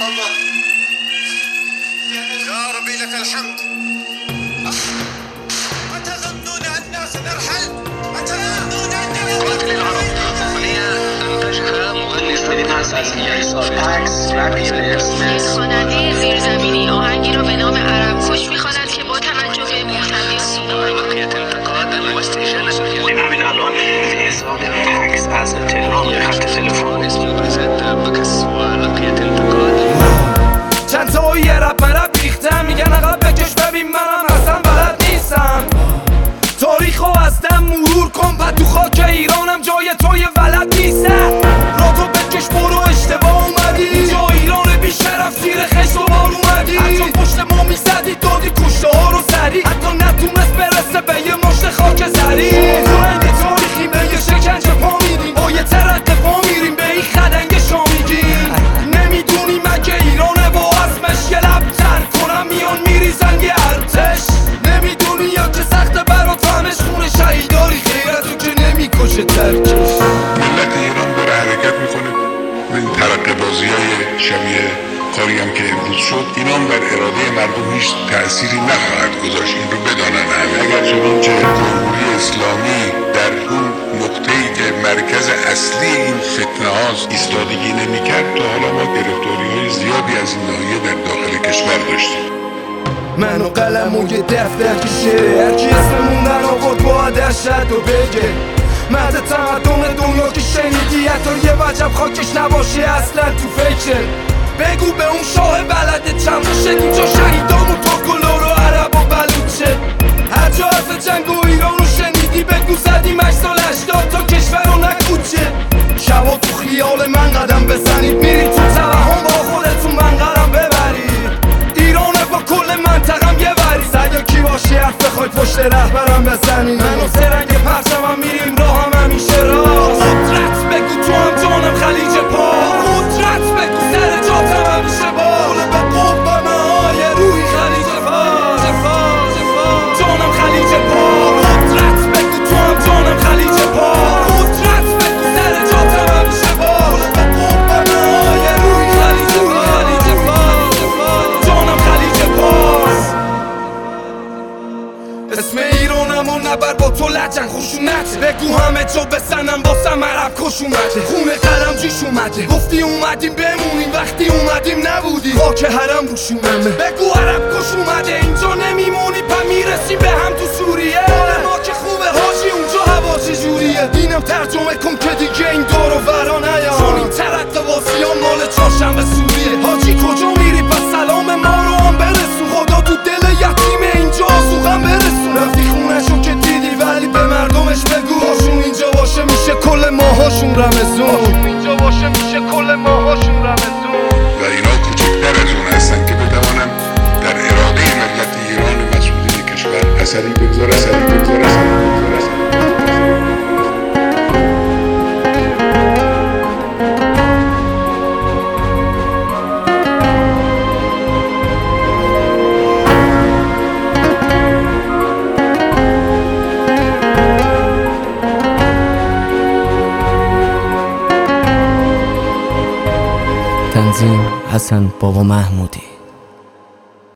الله. يا ربي لك الحمد. أتظنون أننا سنرحل؟ أتظنون أننا قاتل العرب أغنية أنتجها مغني یک خواننده زیرزمینی آهنگی را به نام عرب کش می‌خواند که با توجه به محتویات بقية انتقاد واستئجال همین الان حساب عکس از تلفن خط تلفن بكس ولقية انتقاد. چند تا یه رپ مرب ریختم میگن عقب بکش ببین منم اصلا بلد نیستم. تاریخو از دم مرور کن بعد تو خاک ایرانم جای توی ولد نیستم. را تو بکش برو اشتباه اومدی اینجا ایران بی شرف زیر خشت و بار اومدی. حتی پشت ما میزدی دادی کشته ها رو سری حتی نتونست برسه به یه مشت خاک زری. رنگ تاریخی به یه شکنجه پا میدیم با یه ترقه پا میریم به این خدنگ شامیگیم. نمیدونی مگه ایرانه با اسمش یه لب تر کنم میان میریزن یه ارتش. نمیدونی یا که سخت برات فهمش خونه شهیداری خیرتو که نمیکشه ترکش. ملت ایران داره حرکت میکنه و این ترقه بازی های شبیه کاری هم که امروز شد اینام بر اراده مردم هیچ تأثیری نخواهد گذاشت. این رو بدانن همه. اگر چنانچه جمهوری اسلامی در اون نقطه‌ای که مرکز اصلی این فتنه هاست ایستادگی نمیکرد تا حالا ما گرفتاری های زیادی از این ناحیه در داخل کشور داشتیم. من و قلم و یه دفتر کشه هرکی اسممون در آورد باید ارشد و بگه مرد تمدن دنیا که شنیدی حتی یه وجب خاکش نباشه اصلا تو فکر. بگو به اون شاه بلده چند شد اینجا شهیدان و ترک و لور و عرب و بلوچه. هر جا حرف جنگ و ایران رو شنیدی بگو زدیم 8 سال 80 تا کشور رو نکوچه. شبا تو خیال من قدم بزنید میری تو توهم با خودتون منقرم ببرید. ایرانه با کل منطقم یه وری سگه کی باشی حرف بخوای پشت رهبرم بزنی. من و سرنگ پرچمم میریم راه هم همیشه راست. قدرت بگو تو هم جانم خلیج پاس. قدرت بگو سر جاتم همیشه بال به قوم های روی خلیج فاس. جانم خلیج پاس. قدرت بگو تو هم جانم خلیج پاس. قدرت بگو سر جاتم همیشه بال به قوم های روی خلیج فاس. جانم خلیج پاس. اسم ایرانم و نبر با تو لجن خشونت. بگو همه جا بسنم واسم عرب کش اومده. خونه قلم جیش اومده گفتی اومدیم بمونیم وقتی اومدیم نبودی. خاک حرم روشونمه بگو عرب کش اومده اینجا نمیمونی پا میرسیم به هم تو سوریه. ما که خوبه حاجی اونجا هوا چجوریه. اینم ترجمه کن که دیگه این دور و ورا نیام چون این ترقه واسیان مال چهارشنبه سوریه. حاجی کجا میری پس سلام ما رو هم برسون. خدا تو دل یتیم اینجا آسوغم برسون. رفتی خونه‌شو که دیدی ولی به مردمش بگو هاشون اینجا باشه میشه کل ماهاشون رمزون. اینجا باشه میشه کل ماهاشون رمزون. و اینا کوچکتر از اون هستن که بتوانن در اراده ملت ایران و مسئولین کشور اثری بگذارن. تنظیم حسن بابا محمودی.